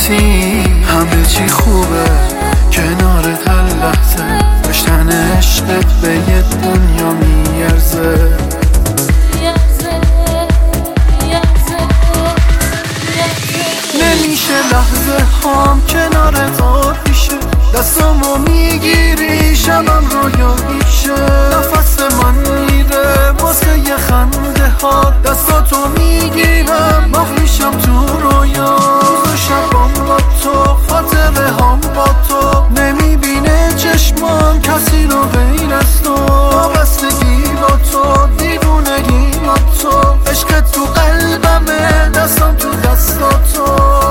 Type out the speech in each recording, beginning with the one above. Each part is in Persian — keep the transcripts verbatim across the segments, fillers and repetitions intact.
وایسی. همه چی خوبه کنارت هر لحظه، کشتن عشقت به یه دنیا میارزه. نمیشه لحظه هام کنارت آتیشه، دستامو میگیری شبم رویا میشه. نفس من میره واسه یه خنده ها، دستاتو میگیرم مخ میشم تو رویا. روز و شبام با تو، خاطره هام با تو، نمیبینه چشمام کسی رو غیر از تو. وابستگی با تو، دیوونگی با تو، عشقت تو قلبمه، دستام تو دستاتو.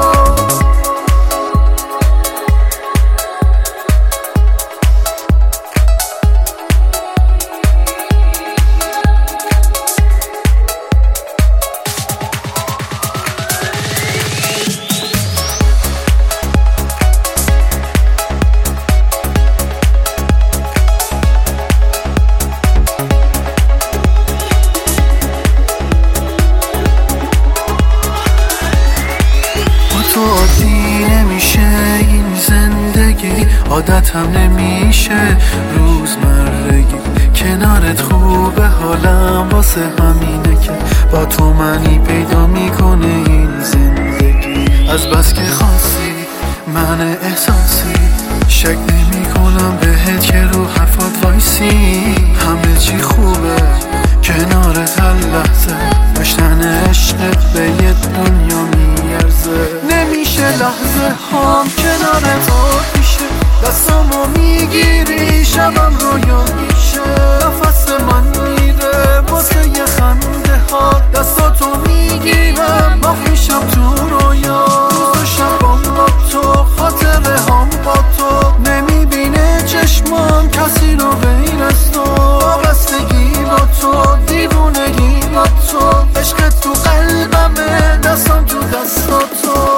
تو عادی نمیشه این زندگی، عادتم نمیشه روزمرگی. کنارت خوبه حالم، واسه همینه که با تو معنی پیدا میکنه این زندگی. از بس که خاصی من احساسی، شک نمی کنم بهت که رو حرفات وایسی. همه چی خوبه کنارت هر لحظه، کشتن عشقت به یه دنیا میارزه. نمیشه لحظه هام کنارت آتیشه، دستامو میگیری شبم رویا میشه. نفس من میره واسه یه خنده ها، دستاتو میگیرم مخ میشم تو رویا. روز و شبام با تو، خاطره هام با تو، نمیبینه چشمام کسی رو غیر از تو. وابستگی با تو، دیوونگی با تو، عشقت تو قلبمه، دستام تو دستاتو.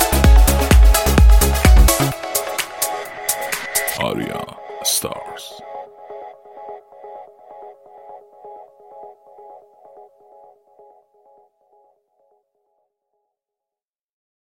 Arya Stars.